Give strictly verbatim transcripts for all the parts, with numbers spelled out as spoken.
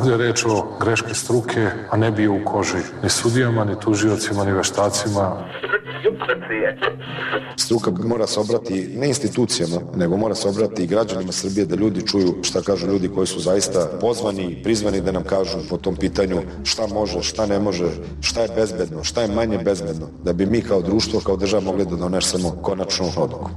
Ovdje je reč o greški struke, a ne bio u koži ni sudijama, ni tužiocima, ni veštacima. Struka mora se obrati ne institucijama, nego mora se obrati i građanima Srbije, da ljudi čuju šta kažu ljudi koji su zaista pozvani, prizvani da nam kažu po tom pitanju šta može, šta ne može, šta je bezbedno, šta je manje bezbedno, da bi mi kao društvo, kao država mogli da donesemo konačnu odluku.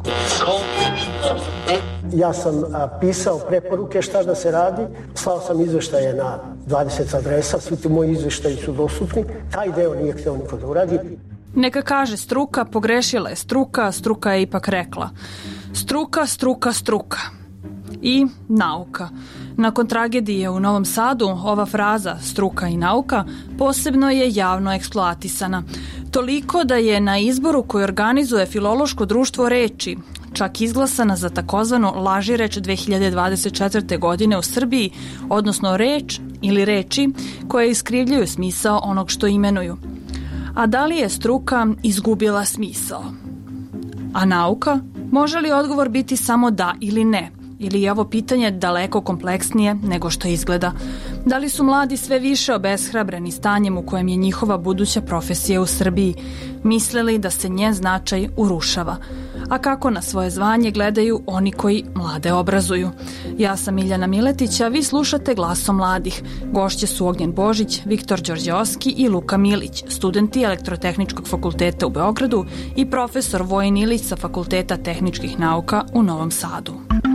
Ja sam a, pisao preporuke šta da se radi, slao sam izveštaje na dvadeset adresa, svi ti moji izveštaji su dostupni, taj deo nije hteo niko da uradi. Neka kaže struka, pogrešila je struka, struka je ipak rekla. Struka, struka, struka. I nauka. Nakon tragedije u Novom Sadu, ova fraza struka i nauka posebno je javno eksploatisana. Toliko da je na izboru koji organizuje Filološko društvo reči čak izglasana za takozvanu lažireč dve hiljade dvadeset četvrte. godine u Srbiji, odnosno reč ili reči koje iskrivljuju smisao onog što imenuju. A da li je struka izgubila smisao? A nauka? Može li odgovor biti samo da ili ne? Ili je ovo pitanje daleko kompleksnije nego što izgleda? Da li su mladi sve više obeshrabreni stanjem u kojem je njihova buduća profesija u Srbiji, mislili da se njen značaj urušava? A kako na svoje zvanje gledaju oni koji mlade obrazuju? Ja sam Miljana Miletić, a vi slušate Glasom mladih. Gošće su Ognjen Božić, Viktor Đorđeovski i Luka Milić, studenti Elektrotehničkog fakulteta u Beogradu i profesor Vojin Ilić sa Fakulteta tehničkih nauka u Novom Sadu.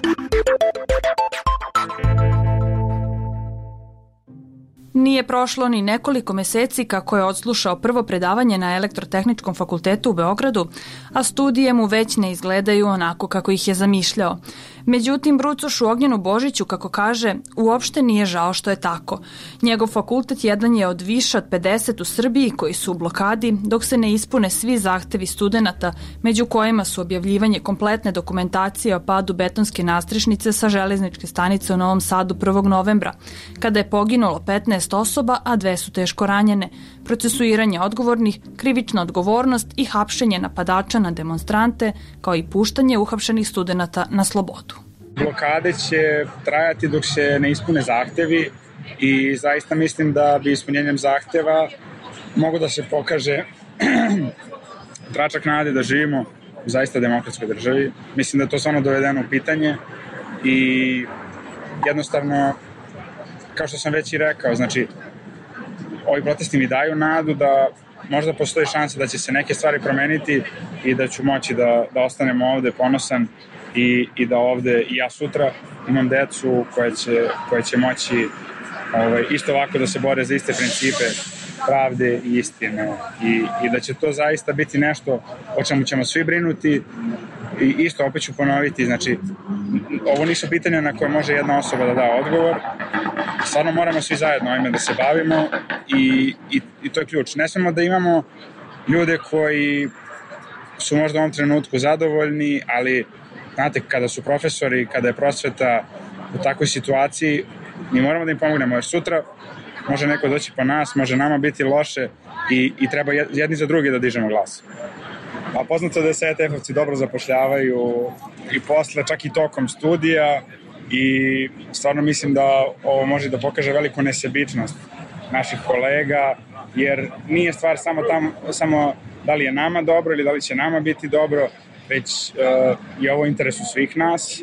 Nije prošlo ni nekoliko meseci kako je odslušao prvo predavanje na Elektrotehničkom fakultetu u Beogradu, a studije mu već ne izgledaju onako kako ih je zamišljao. Međutim, brucošu Ognjenu Božiću, kako kaže, uopšte nije žao što je tako. Njegov fakultet jedan je od više od pedeset u Srbiji koji su u blokadi dok se ne ispune svi zahtevi studenata, među kojima su objavljivanje kompletne dokumentacije o padu betonske nastrešnice sa železničke stanice u Novom Sadu prvog novembra, kada je poginulo petnaest osoba, a dve su teško ranjene, procesuiranje odgovornih, krivična odgovornost i hapšenje napadača na demonstrante, kao i puštanje uhapšenih studenata na slobodu. Blokade će trajati dok se ne ispune zahtevi i zaista mislim da bi ispunjenjem zahteva mogu da se pokaže tračak nade da živimo u zaista demokratskoj državi. Mislim da je to stvarno dovedeno u pitanje i jednostavno, kao što sam već i rekao, znači ovi protesti mi daju nadu da možda postoji šansa da će se neke stvari promeniti i da ću moći da, da ostanem ovde ponosan i, i da ovde i ja sutra imam decu koje će, koje će moći ovaj, isto ovako da se bore za iste principe pravde i istine i, i da će to zaista biti nešto o čemu ćemo svi brinuti i isto opet ću ponoviti, znači ovo nisu pitanja na koje može jedna osoba da da odgovor, stvarno moramo svi zajedno ovime da se bavimo i, i, i to je ključ. Ne smemo da imamo ljude koji su možda u ovom trenutku zadovoljni, ali znate, kada su profesori, kada je prosveta u takvoj situaciji, mi moramo da im pomognemo, jer sutra može neko doći po nas, može nama biti loše i, i treba jedni za drugi da dižemo glas. A poznato da se E T F-ovci dobro zapošljavaju i posle, čak i tokom studija i stvarno mislim da ovo može da pokaže veliku nesebičnost naših kolega, jer nije stvar samo, tam, samo da li je nama dobro ili da li će nama biti dobro, već uh, je ovo u interesu svih nas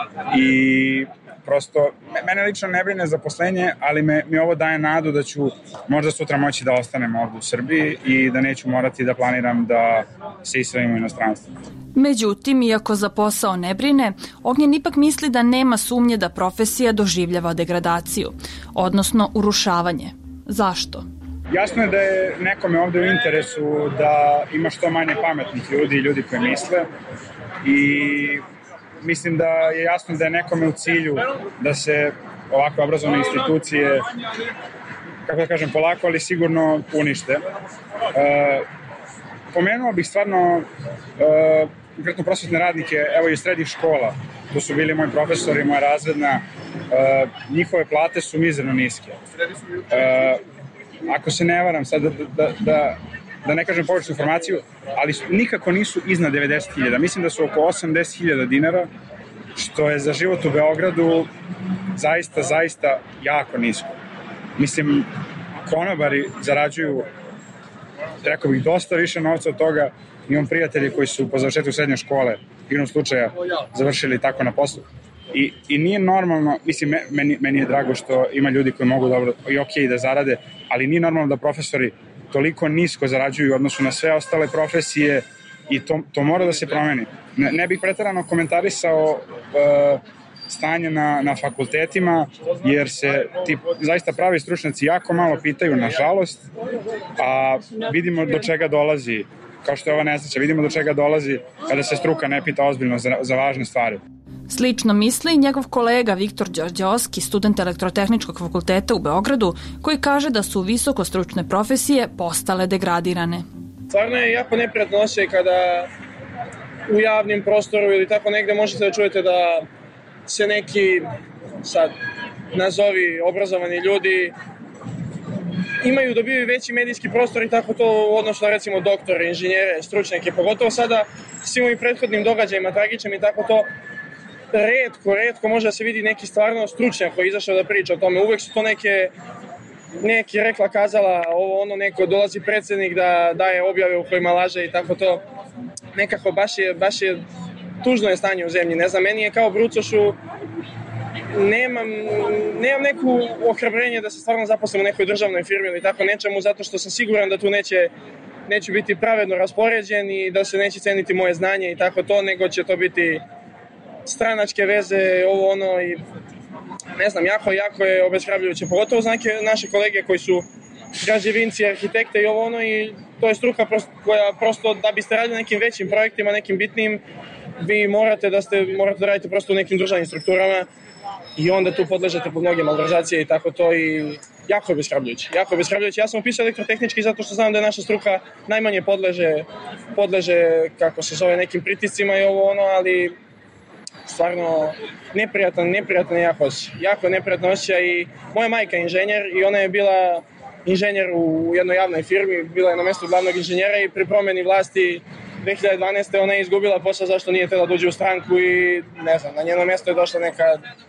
i prosto, mene lično ne brine zaposlenje, ali me, mi ovo daje nadu da ću možda sutra moći da ostanem ovdje u Srbiji i da neću morati da planiram da se iselim u inostranstvo. Međutim, iako za posao ne brine, Ognjen ipak misli da nema sumnje da profesija doživljava degradaciju, odnosno urušavanje. Zašto? Jasno je da je nekome ovde u interesu da ima što manje pametnih ljudi i ljudi koji misle i mislim da je jasno da je nekome u cilju da se ovakve obrazovne institucije, kako da kažem, polako, ali sigurno unište. E, pomenuo bih stvarno e, konkretno prosvetne radnike, evo i srednjih škola, to su bili moji profesori, moja razredna, e, njihove plate su mizerno niske. E, ako se ne varam, sad da, da, da, da ne kažem pogrešnu informaciju, ali nikako nisu iznad devedeset hiljada. Mislim da su oko osamdeset hiljada dinara, što je za život u Beogradu zaista, zaista jako nisko. mislim, konobari zarađuju, rekao bih, dosta više novca od toga. Imam prijatelji koji su po završetku srednje škole, igrom slučaja, završili tako na poslu. I, i nije normalno, mislim, meni, meni je drago što ima ljudi koji mogu dobro i okej okay da zarade, ali nije normalno da profesori toliko nisko zarađuju u odnosu na sve ostale profesije i to, to mora da se promeni. Ne, ne bih preterano komentarisao uh, stanje na, na fakultetima, jer se ti zaista pravi stručnjaci jako malo pitaju, nažalost, a vidimo do čega dolazi, kao što je ova nesreća, vidimo do čega dolazi kada se struka ne pita ozbiljno za, za važne stvari. Slično misli i njegov kolega Viktor Đorđeovski, student Elektrotehničkog fakulteta u Beogradu, koji kaže da su visokostručne profesije postale degradirane. Stvarno je jako neprijatno osjećaj kada u javnim prostoru ili tako negde možete da čujete da se neki, sad, nazovi obrazovani ljudi imaju, dobiju veći medijski prostor i tako to u odnosu na recimo doktore, inženjere, stručnjake, pogotovo sada svim ovim prethodnim događajima, tragičnim i tako to, retko, retko može da se vidi neki stvarno stručnjak koji je izašao da priča o tome. Uvek su to neke, neki rekla kazala, ovo ono, neko dolazi predsjednik da daje objave u kojima laže i tako to. Nekako baš je, baš je tužno je stanje u zemlji. Ne znam, meni je kao brucošu, nemam, nemam neku ohrabrenje da se stvarno zaposlim u nekoj državnoj firmi ili tako nečemu, zato što sam siguran da tu neće, neću biti pravedno raspoređen i da se neće ceniti moje znanje i tako to, nego će to biti stranačke veze, ovo ono i ne znam, jako, jako je obeshrabrujuće, pogotovo za neke naše kolege koji su građevinci, arhitekte i ovo ono i to je struka prosto, koja prosto da biste radili nekim većim projektima, nekim bitnim, vi morate da ste, morate da radite prosto u nekim državnim strukturama i onda tu podležete pod mnoge malverzacije i tako to i jako je obeshrabrujuće, jako je obeshrabrujuće. Ja sam upisao elektrotehnički zato što znam da je naša struka najmanje podleže, podleže kako se zove, nekim pritiscima i ovo ono, ali stvarno neprijatan, neprijatan jako osjećaj, jako neprijatan osjećaj i moja majka je inženjer i ona je bila inženjer u jednoj javnoj firmi, bila je na mjestu glavnog inženjera i pri promjeni vlasti dve hiljade dvanaeste. ona je izgubila posao zašto nije htjela da uđe u stranku i ne znam, na njeno mjesto je došla neka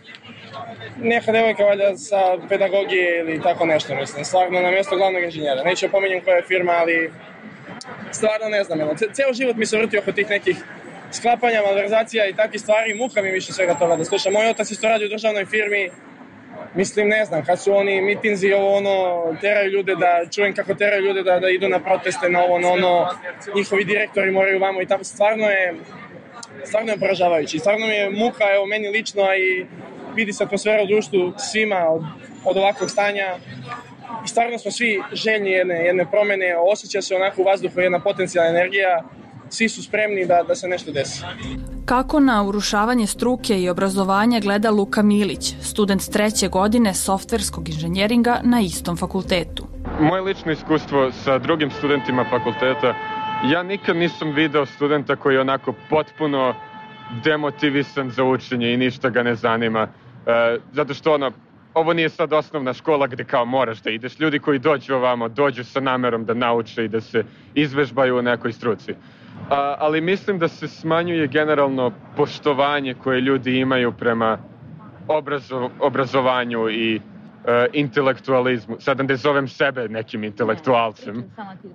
neka devojka valjda sa pedagogije ili tako nešto, mislim, stvarno na mjesto glavnog inženjera. Neću opominjem koja je firma, ali stvarno ne znam, jedno. Ceo život mi se vrti oko tih nekih sklapanja, malverzacija i takvih stvari, muka mi više svega toga da slušam. Moj otac isto radi u državnoj firmi, mislim, ne znam, kad su oni mitinzi, ovo ono, teraju ljude da, čujem kako teraju ljude da, da idu na proteste, na ovo, na ono, njihovi direktori moraju vamo i tako, stvarno je, stvarno je poražavajući, stvarno mi je muka, evo, meni lično, a i vidi se atmosfera u društvu svima od, od ovakvog stanja i stvarno smo svi željni jedne, jedne promene, osjeća se onako u vazduhu jedna potencijalna energija, svi su spremni da, da se nešto desi. Kako na urušavanje struke i obrazovanja gleda Luka Milić, student treće godine softverskog inženjeringa na istom fakultetu? Moje lično iskustvo sa drugim studentima fakulteta, ja nikad nisam video studenta koji je onako potpuno demotivisan za učenje i ništa ga ne zanima. E, zato što ono, ovo nije sad osnovna škola gde kao moraš da ideš. Ljudi koji dođu ovamo, dođu sa namerom da nauče i da se izvežbaju u nekoj struci. A, ali mislim da se smanjuje generalno poštovanje koje ljudi imaju prema obrazo, obrazovanju i e, intelektualizmu. Sada ne zovem sebe nekim intelektualcem. E,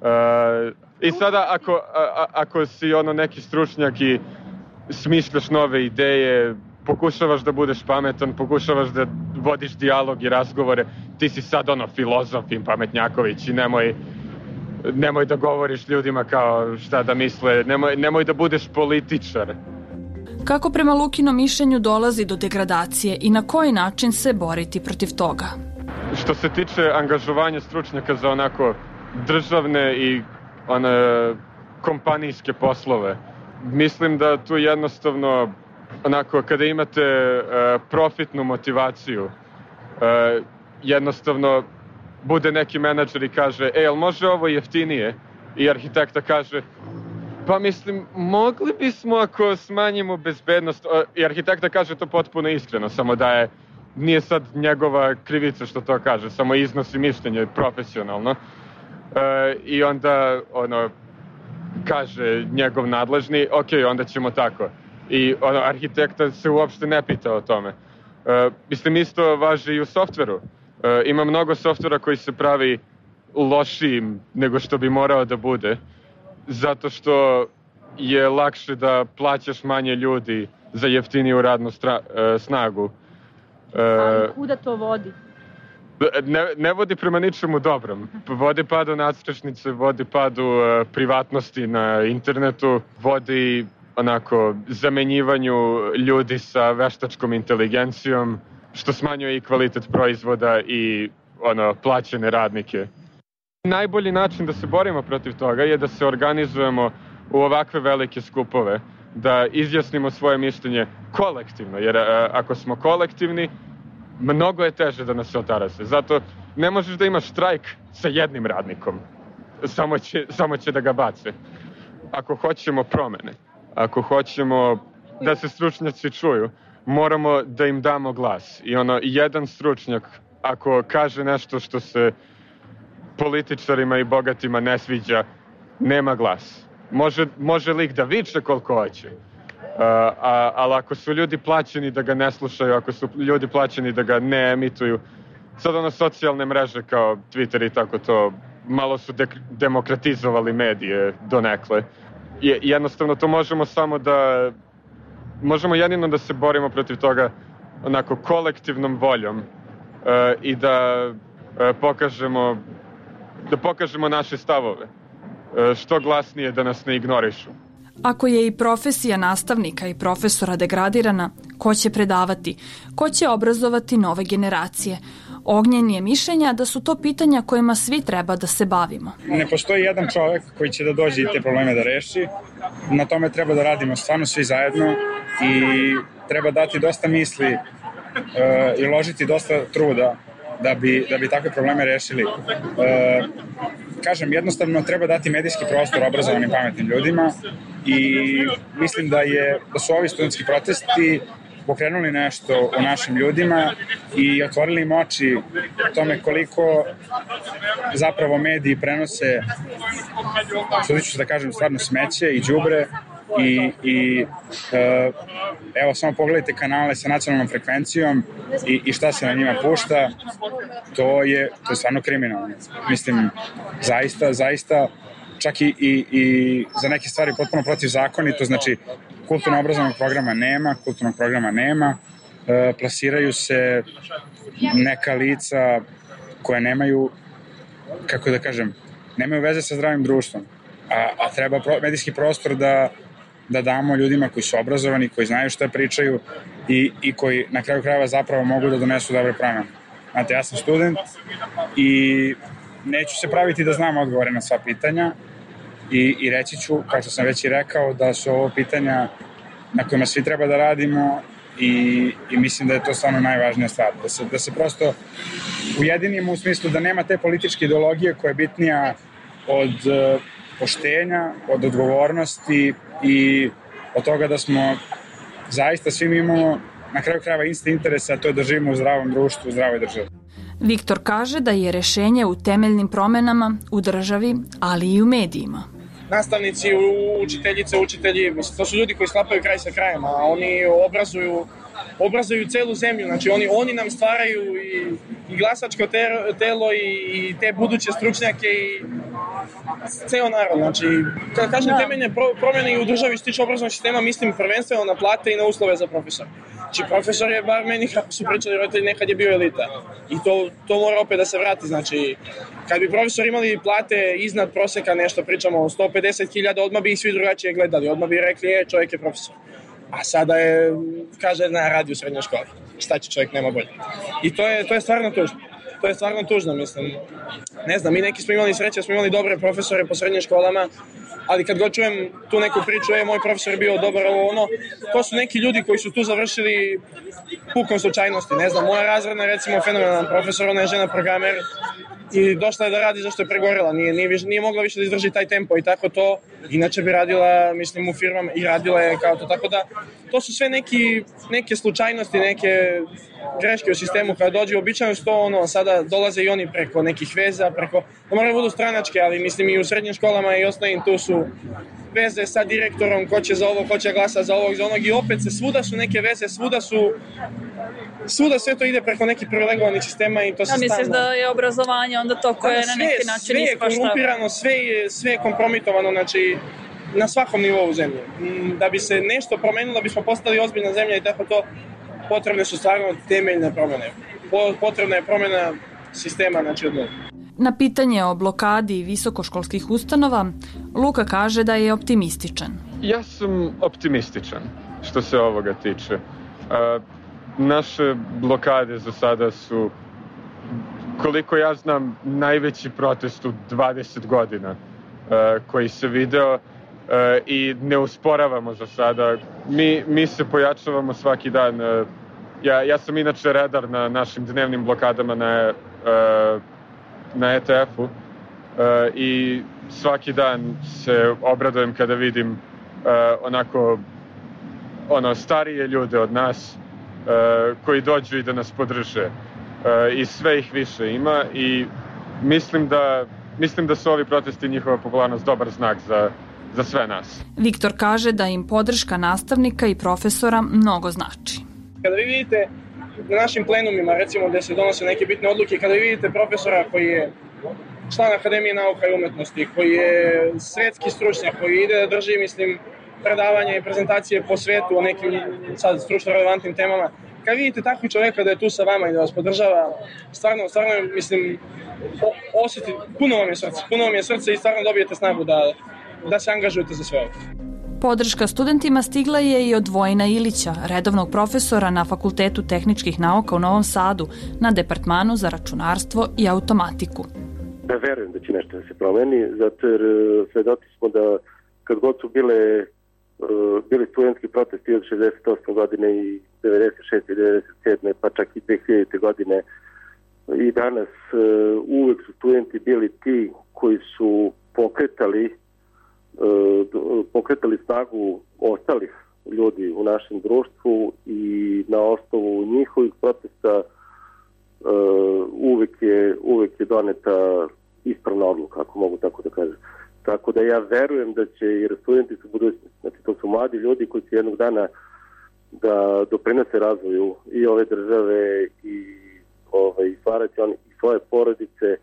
I sada ako, a, ako si ono neki stručnjak i smišljaš nove ideje, pokušavaš da budeš pametan, pokušavaš da vodiš dijalog i razgovore, ti si sad ono filozof i pametnjaković i nemoj nemoj da govoriš ljudima kao šta da misle, nemoj, nemoj da budeš političar. Kako prema Lukinom mišljenju dolazi do degradacije i na koji način se boriti protiv toga? Što se tiče angažovanja stručnjaka za onako državne i one kompanijske poslove, mislim da tu jednostavno onako kada imate uh, profitnu motivaciju, uh, jednostavno bude neki menadžer i kaže, e, jel može ovo jeftinije? I arhitekta kaže, pa mislim, mogli bismo ako smanjimo bezbednost. I arhitekta kaže to potpuno iskreno, samo da je, nije sad njegova krivica što to kaže, samo iznosi mišljenje profesionalno. E, I onda, ono, kaže njegov nadležni, ok, onda ćemo tako. I ono, arhitekta se uopšte ne pita o tome. E, mislim, isto važi i u softveru. E, ima mnogo softvera koji se pravi lošijim nego što bi morao da bude, zato što je lakše da plaćaš manje ljudi za jeftiniju radnu stra, e, snagu. E, Ali kuda to vodi? Ne, ne vodi prema ničemu dobrom. Vodi padu nadstrešnice, vodi padu e, privatnosti na internetu, vodi onako zamenjivanju ljudi sa veštačkom inteligencijom, što smanjuje i kvalitet proizvoda i ono, plaćene radnike. Najbolji način da se borimo protiv toga je da se organizujemo u ovakve velike skupove, da izjasnimo svoje mišljenje kolektivno, jer a, ako smo kolektivni, mnogo je teže da nas se otarase. Zato ne možeš da imaš štrajk sa jednim radnikom, samo će, samo će da ga bace. Ako hoćemo promene, ako hoćemo da se stručnjaci čuju, moramo da im damo glas. I ono, jedan stručnjak, ako kaže nešto što se političarima i bogatima ne sviđa, nema glas. Može, može lik da viče koliko hoće, uh, a, ali ako su ljudi plaćeni da ga ne slušaju, ako su ljudi plaćeni da ga ne emituju, sad ono socijalne mreže kao Twitter i tako to, malo su de- demokratizovali medije donekle. Je, jednostavno to možemo samo da, možemo jedino da se borimo protiv toga onako kolektivnom voljom uh, i da uh, pokažemo da pokažemo naše stavove, što glasnije da nas ne ignorišu. Ako je i profesija nastavnika i profesora degradirana, ko će predavati? Ko će obrazovati nove generacije? Ognjen je mišljenja da su to pitanja kojima svi treba da se bavimo. Ne postoji jedan čovek koji će da dođe i te probleme da reši. Na tome treba da radimo stvarno svi zajedno i treba dati dosta misli uh, i uložiti dosta truda da bi, da bi takve probleme rešili. E, kažem, jednostavno treba dati medijski prostor obrazovanim pametnim ljudima i mislim da, je, da su ovi studentski protesti pokrenuli nešto u našim ljudima i otvorili im oči tome koliko zapravo mediji prenose, sudit ću da kažem, stvarno smeće i đubre i, i e, evo samo pogledajte kanale sa nacionalnom frekvencijom i, i šta se na njima pušta, to je, to je stvarno kriminalno. Mislim, zaista, zaista čak i, i, i za neke stvari potpuno protivzakonito, znači kulturno-obrazovnog programa nema, kulturnog programa nema, e, plasiraju se neka lica koja nemaju, kako da kažem, nemaju veze sa zdravim društvom, a, a treba pro, medijski prostor da da damo ljudima koji su obrazovani, koji znaju šta pričaju i, i koji na kraju krajeva zapravo mogu da donesu dobre promene. Znate, ja sam student i neću se praviti da znam odgovore na sva pitanja i, i reći ću, kao što sam već i rekao, da su ovo pitanja na kojima svi treba da radimo i, i mislim da je to stvarno najvažnija stvar. Da se, da se prosto ujedinimo u smislu da nema te političke ideologije koja je bitnija od uh, poštenja, od odgovornosti i od toga da smo zaista svi mi imamo na kraju krajeva isti interes, a to je da živimo u zdravom društvu, u zdravoj državi. Viktor kaže da je rešenje u temeljnim promenama u državi, ali i u medijima. Nastavnici, učiteljice, učitelji, mislim, to su ljudi koji sklapaju kraj sa krajem, a oni obrazuju obrazuju celu zemlju, znači oni, oni nam stvaraju i, i glasačko te, telo i, i te buduće stručnjake i ceo narod, znači kada kažem da. Temeljne pro, promjene i u državi što tiče obrazovnog sistema, mislim prvenstveno na plate i na uslove za profesor. Znači profesor je, bar meni kako su pričali roditelji, nekad je bio elita i to, to mora opet da se vrati, znači kad bi profesori imali plate iznad proseka, nešto pričamo o sto pedeset hiljada, odmah bi ih svi drugačije gledali, odmah bi rekli, je, čovjek je profesor. A sada je, kaže, na radi u srednjoj školi. Šta će čovjek, nema bolje. I to je, to je stvarno tužno. To je stvarno tužno, mislim. Ne znam, mi neki smo imali sreće, smo imali dobre profesore po srednjim školama, ali kad god čujem tu neku priču, je, moj profesor je bio dobar, ovo ono, to su neki ljudi koji su tu završili pukom slučajnosti. Ne znam, moja razredna, recimo, fenomenalan profesor, ona je žena programer i došla je da radi zašto je pregorela, nije, nije, nije mogla više da izdrži taj tempo i tako to, inače bi radila, mislim, u firmama i radila je kao to, tako da to su sve neki, neke slučajnosti, neke greške u sistemu kada dođe, običajno što ono, sada dolaze i oni preko nekih veza, preko, to moraju budu stranačke, ali mislim i u srednjim školama i osnovnim tu su veze sa direktorom, ko će za ovo, ko će glasa za ovog, za onog i opet se svuda su neke veze, svuda su svuda sve to ide preko nekih privilegovanih sistema i to se stavno... Ja misliš stavno... da je obrazovanje onda to koje sve, na neki način ispaštava? Sve je korumpirano, sve je, sve je kompromitovano, znači na svakom nivou zemlje. Da bi se nešto promenilo, da bismo postali ozbiljna zemlja i tako to, potrebne su stvarno temeljne promene. Potrebna je promena sistema, znači odmah. Na pitanje o blokadi visokoškolskih ustanova, Luka kaže da je optimističan. Ja sam optimističan što se ovoga tiče. A, naše blokade za sada su, koliko ja znam, najveći protest u dvadeset godina a, koji se video a, i ne usporavamo za sada. Mi, mi se pojačavamo svaki dan. A, ja, ja sam inače redar na našim dnevnim blokadama na a, na E T F-u uh, i svaki dan se obradujem kada vidim uh, onako ono starije ljude od nas uh, koji dođu i da nas podrže uh, i sve ih više ima i mislim da mislim da su ovi protesti i njihova popularnost dobar znak za, za sve nas. Viktor kaže da im podrška nastavnika i profesora mnogo znači. Kada vi vidite na našim plenumima, recimo, gde se donose neke bitne odluke, kada vi vidite profesora koji je član Akademije nauka i umetnosti, koji je svetski stručnjak, koji ide da drži, mislim, predavanja i prezentacije po svetu o nekim sad stručno relevantnim temama, kada vidite takvog čoveka da je tu sa vama i da vas podržava, stvarno, stvarno, mislim, osjeti, puno vam je srce, puno vam je srce i stvarno dobijete snagu da, da se angažujete za sve ovo. Podrška studentima stigla je i od Vojina Ilića, redovnog profesora na Fakultetu tehničkih nauka u Novom Sadu, na departmanu za računarstvo i automatiku. Ja verujem da će nešto da se promeni, zato jer svedoci smo da kad god su bile, bili studentski protesti od šezdeset osme godine i devedeset šeste i devedeset sedme pa čak i dve hiljadite godine i danas uvek su studenti bili ti koji su pokretali pokretali snagu ostalih ljudi u našem društvu i na osnovu njihovih protesta uvek je, uvek je doneta ispravna odluka, ako mogu tako da kažem. Tako da ja verujem da će, jer studenti su budućnosti, znači to su mladi ljudi koji će jednog dana da doprinose razvoju i ove države i ovaj, stvarati oni i svoje porodice.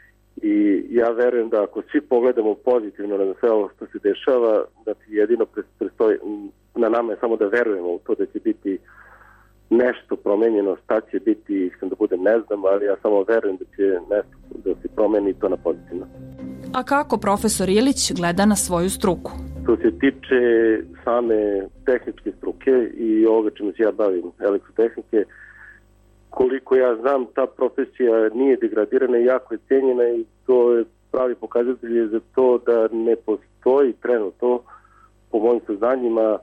I ja verujem da ako svi pogledamo pozitivno na sve ovo što se dešava, da jedino prestoji, na nama je samo da verujemo u to da će biti nešto promenjeno, šta će biti, iskreno da budem ne znam, ali ja samo verujem da će nešto da se promeni to na pozitivno. A kako profesor Ilić gleda na svoju struku? Što se tiče same tehničke struke i ovoga čemu se ja bavim, elektrotehnike, koliko ja znam, ta profesija nije degradirana i jako je cijenjena i to je pravi pokazatelj za to da ne postoji trenutno, po mojim saznanjima,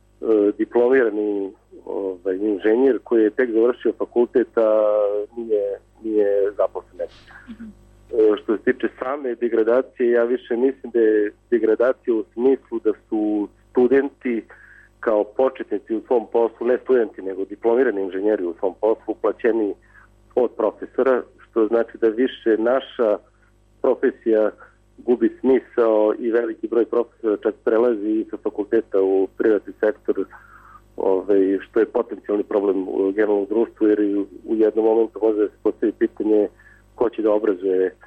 diplomirani ovaj, inženjer koji je tek završio fakultet, a nije, nije zaposlen. Mm-hmm. Što se tiče same degradacije, ja više mislim da je degradacija u smislu da su studenti kao početnici u svom poslu, ne studenti, nego diplomirani inženjeri u svom poslu, plaćeni od profesora, što znači da više naša profesija gubi smisao i veliki broj profesora čak prelazi sa fakulteta u privatni sektor, ovaj, što je potencijalni problem u generalnom društvu, jer u jednom momentu može da se postavi pitanje ko će da obrazuje e,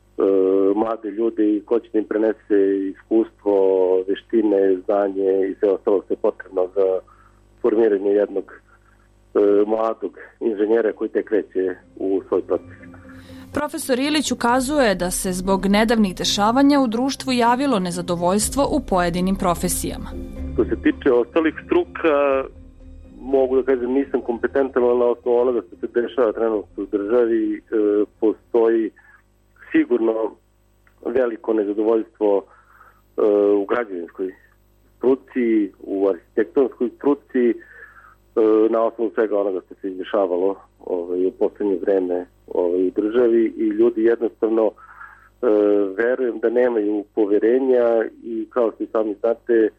mlade ljude i ko će da im prenese iskustvo, veštine, znanje i sve ostalo što je potrebno za formiranje jednog e, mladog inženjera koji tek kreće u svoj proces. Profesor Ilić ukazuje da se zbog nedavnih dešavanja u društvu javilo nezadovoljstvo u pojedinim profesijama. Što se tiče ostalih struka, mogu da kažem nisam kompetentan, ali na osnovu onoga što se dešava trenutno u državi, e, postoji sigurno veliko nezadovoljstvo e, u građevinskoj struci, u arhitektonskoj struci, e, na osnovu svega onoga što se dešavalo ovaj, u poslednje vreme ovaj, u državi i ljudi jednostavno e, verujem da nemaju poverenja i kao što i sami znate, e,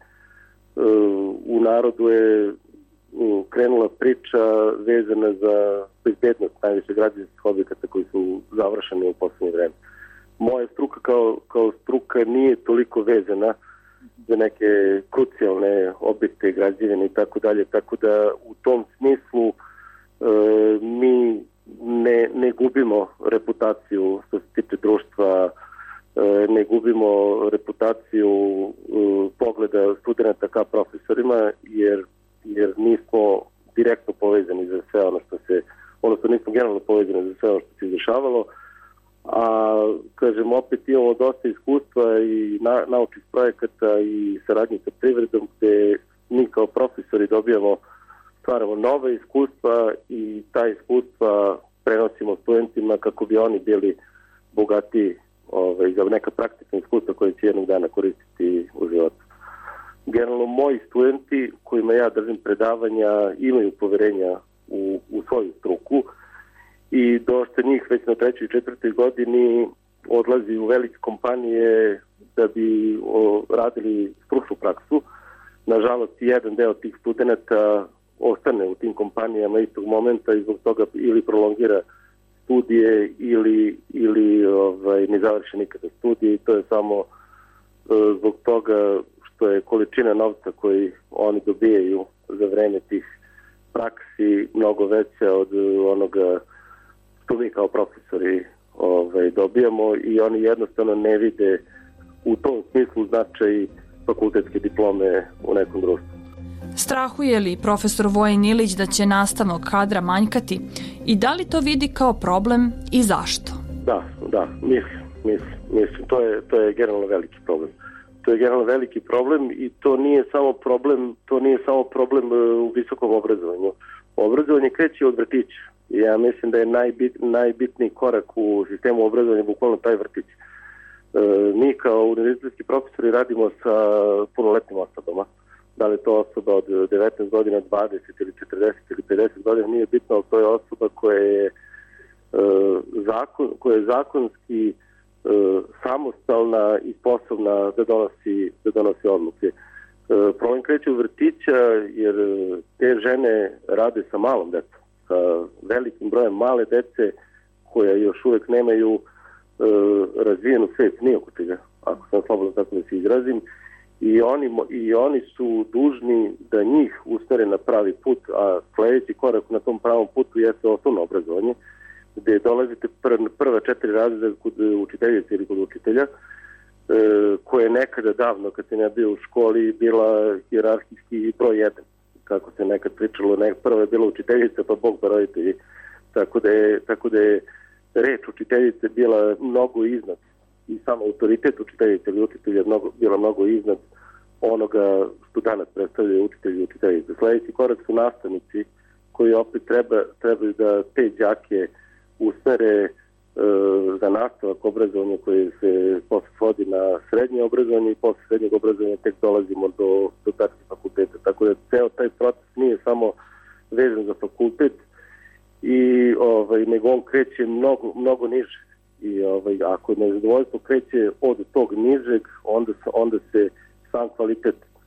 u narodu je krenula priča vezana za bezbednost najviše građevinskih objekata koji su završeni u poslednje vreme. Moja struka kao, kao struka nije toliko vezana za neke krucijalne objekte, građevine i tako dalje, tako da u tom smislu e, mi ne, ne gubimo reputaciju što se tiče društva, e, ne gubimo reputaciju e, pogleda studenta ka profesorima, jer, jer nismo direktno povezani za sve ono što se, odnosno nismo generalno povezani za sve ono što se izvršavalo, a kažem opet imamo dosta iskustva i na, naučnih projekata i saradnje sa privredom gde mi kao profesori dobijamo, stvaramo nove iskustva i ta iskustva prenosimo studentima kako bi oni bili bogati ovaj, za neka praktična iskustva koje će jednog dana koristiti u životu. Generalno moji studenti kojima ja držim predavanja imaju poverenja u, u svoju struku i dosta njih već na trećoj i četvrtoj godini odlazi u velike kompanije da bi o, radili stručnu praksu. Nažalost, jedan deo tih studenta ostane u tim kompanijama istog momenta i zbog toga ili prolongira studije ili, ili ovaj, ne završi nikada studije i to je samo e, zbog toga što je količina novca koji oni dobijaju za vreme tih praksi mnogo veća od onoga što mi kao profesori ovaj, dobijamo i oni jednostavno ne vide u tom smislu značaj fakultetske diplome u nekom društvu. Strahuje li profesor Vojin Ilić da će nastavnog kadra manjkati i da li to vidi kao problem i zašto? Da, da, mislim, mislim, mislim. To je, to je generalno veliki problem. To je generalno veliki problem i to nije samo problem, to nije samo problem u visokom obrazovanju. Obrazovanje kreće od vrtića. Ja mislim da je najbit, najbitniji korak u sistemu obrazovanja bukvalno taj vrtić. E, mi kao univerzitetski profesori radimo sa punoletnim osobama. Da li to osoba od devetnaest godina, dvadeset ili četrdeset ili pedeset godina, nije bitno, ali to je osoba koja je, e, zakon, koja je zakonski e, samostalna i sposobna da donosi, da donosi odluke. E, problem kreće u vrtića jer te žene rade sa malom decom, sa velikim brojem male dece koja još uvek nemaju e, razvijenu svest ni oko čega, ako sam slobodno tako da se izrazim. I oni, I oni su dužni da njih usmere na pravi put, a sledeći korak na tom pravom putu jeste osnovno obrazovanje, gde dolazite pr, prva četiri razreda kod učiteljice ili kod učitelja, e, koje je nekada davno, kad se ne bio u školi, bila hijerarhijski broj jedan. Kako se nekad pričalo, ne, prva je bila učiteljica, pa Bog pa roditelji. Tako da je, tako da je reč učiteljice bila mnogo iznad i samo autoritet učiteljice ili učitelja je mnogo, bila mnogo iznad onoga što danas predstavljaju učitelji i učiteljice. Sledeći korak su nastavnici koji opet treba, trebaju da te đake usmere e, za nastavak obrazovanja koji se posle svodi na srednje obrazovanje i posle srednjeg obrazovanja tek dolazimo do, do takve fakultete. Tako da ceo taj proces nije samo vezan za fakultet i ovaj, nego on kreće mnogo, mnogo niže. I ovaj, ako nezadovoljstvo kreće od tog nižeg, onda se, onda se sam kvalitet e,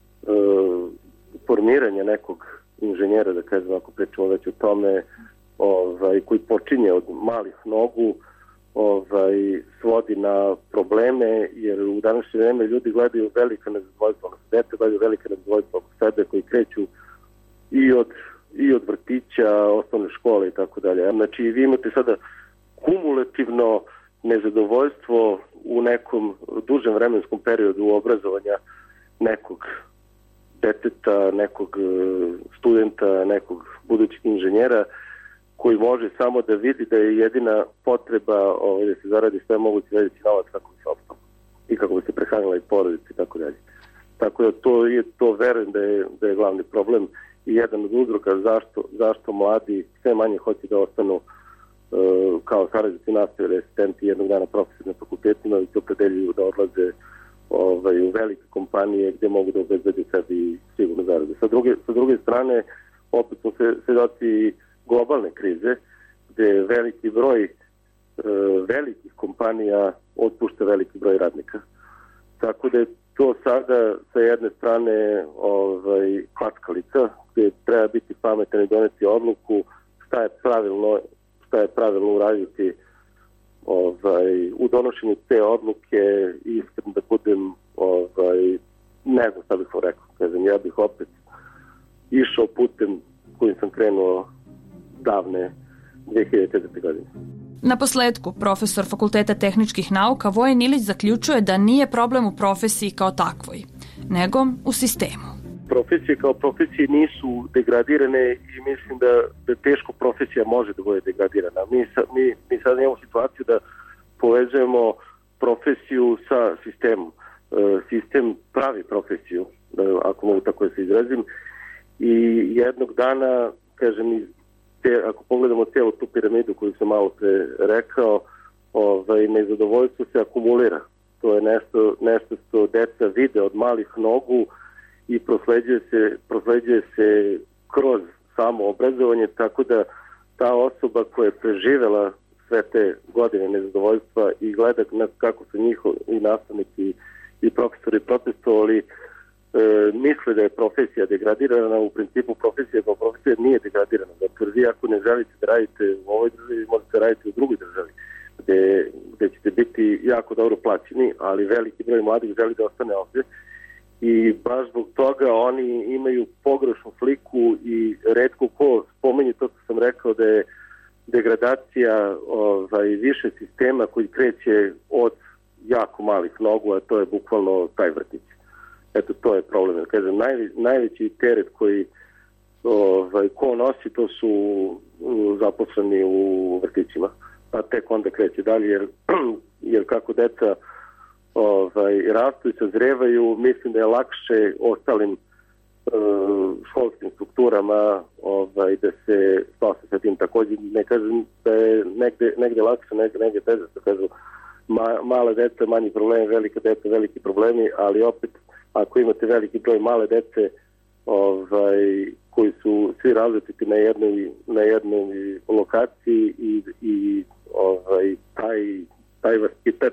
formiranja nekog inženjera, da kažem, ako pričamo već o tome, ovaj, koji počinje od malih nogu, ovaj, svodi na probleme, jer u današnje vreme ljudi gledaju velika nezadovoljstva, ono dete gledaju velika nezadovoljstva oko sebe koji kreću i od, i od vrtića, osnovne škole i tako dalje. Znači, vi imate sada kumulativno nezadovoljstvo u nekom dužem vremenskom periodu obrazovanja nekog deteta, nekog studenta, nekog budućeg inženjera koji može samo da vidi da je jedina potreba ovaj, da se zaradi sve moguće veći novac kako bi se opstalo i kako bi se prehranila i porodica i tako dalje. Tako da to je, to verujem da je, da je glavni problem i jedan od uzroka zašto, zašto mladi sve manje hoće da ostanu uh, kao saradnici nastave, asistenti, jednog dana profesori na fakultetima i to predeljuju da odlaze ovaj, u velike kompanije gde mogu da obezbede sebi sigurno zarade. Sa druge, sa druge strane, opet smo se svedoci globalne krize, gde veliki broj e, velikih kompanija otpušta veliki broj radnika. Tako da je to sada sa jedne strane ovaj, klackalica, gde treba biti pametan i doneti odluku šta je pravilno, šta je pravilno uraditi ovaj, u donošenju te odluke i iskreno da budem ovaj, ne znam šta bih vam rekao. Kažem, ja bih opet išao putem kojim sam krenuo davne dve hiljade četvrte. godine. Na posledku, profesor Fakulteta tehničkih nauka Vojen Ilić zaključuje da nije problem u profesiji kao takvoj, nego u sistemu. Profesije kao profesije nisu degradirane i mislim da, da teško profesija može da bude degradirana. Mi, sa, mi, mi sad imamo situaciju da povezujemo profesiju sa sistemom. E, sistem pravi profesiju, ako mogu tako da se izrazim, i jednog dana, kažem, te, ako pogledamo cijelu tu piramidu koju sam malo pre rekao, ovaj, nezadovoljstvo se akumulira. To je nešto, nešto što deca vide od malih nogu i prosleđuje se, prosleđuje se kroz samo obrazovanje, tako da ta osoba koja je preživela sve te godine nezadovoljstva i gleda kako su njihovi i nastavnici i profesori protestovali, E, misle da je profesija degradirana. U principu profesija kao profesija nije degradirana. Zato vi ako ne želite da radite u ovoj državi, možete raditi u drugoj državi, gde, gde ćete biti jako dobro plaćeni, ali veliki broj mladih želi da ostane ovde. I baš zbog toga oni imaju pogrešnu sliku i retko ko spomenje to što sam rekao da je degradacija ovaj, više sistema koji kreće od jako malih nogu, a to je bukvalno taj vrtić. Eto, to je problem. Kažem, najve, najveći teret koji ovaj, ko nosi, to su uh, zaposleni u vrtićima. Pa tek onda kreće dalje, jer, jer kako deca ovaj, rastu i sazrevaju, mislim da je lakše ostalim uh, školskim strukturama ovaj, da se spase sa tim. Također ne kažem da je negde, negde lakše, negde, negde teže, da kažu ma, mala deca, manji problemi, velika deca, veliki problemi, ali opet ako imate veliki broj male dece ovaj, koji su svi različiti na jednoj, na jednoj lokaciji i, i ovaj, taj, taj vaspitač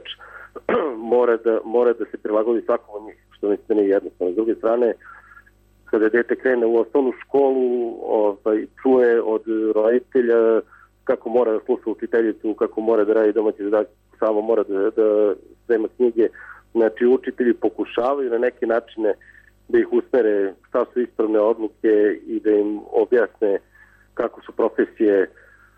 mora da, mora da se prilagodi svakom od njih, što mislim da nije jednostavno. S druge strane, kada dete krene u osnovnu školu, ovaj, čuje od roditelja kako mora da sluša učiteljicu, kako mora da radi domaći zadatak, samo mora da, da sprema knjige. Znači, učitelji pokušavaju na neke načine da ih usmere šta su ispravne odluke i da im objasne kako su profesije, e,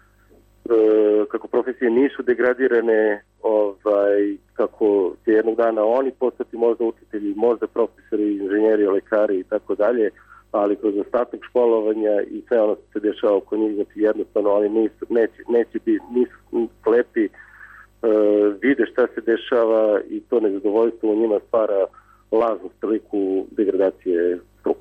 kako profesije nisu degradirane, ovaj, kako će jednog dana oni postati možda učitelji, možda profesori, inženjeri, lekari i tako dalje, ali kroz ostatak školovanja i sve ono što se dešava oko njih, znači jednostavno oni nisu, neće, neće biti, nisu slepi, Uh, vide šta se dešava i to nezadovoljstvo u njima stvara lažnu sliku degradacije struke.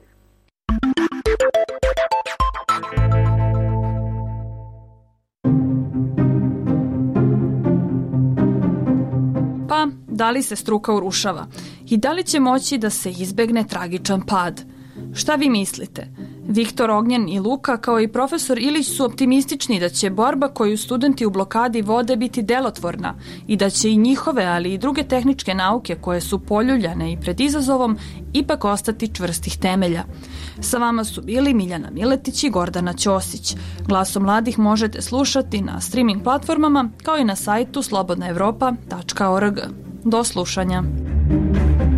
Pa, da li se struka urušava? I da li će moći da se izbegne tragičan pad? Šta vi mislite? Viktor Ognjen i Luka, kao i profesor Ilić, su optimistični da će borba koju studenti u blokadi vode biti delotvorna i da će i njihove, ali i druge tehničke nauke koje su poljuljane i pred izazovom ipak ostati čvrstih temelja. Sa vama su bili Miljana Miletić i Gordana Ćosić. Glaso mladih možete slušati na streaming platformama kao i na sajtu slobodna evropa tačka org. Do slušanja.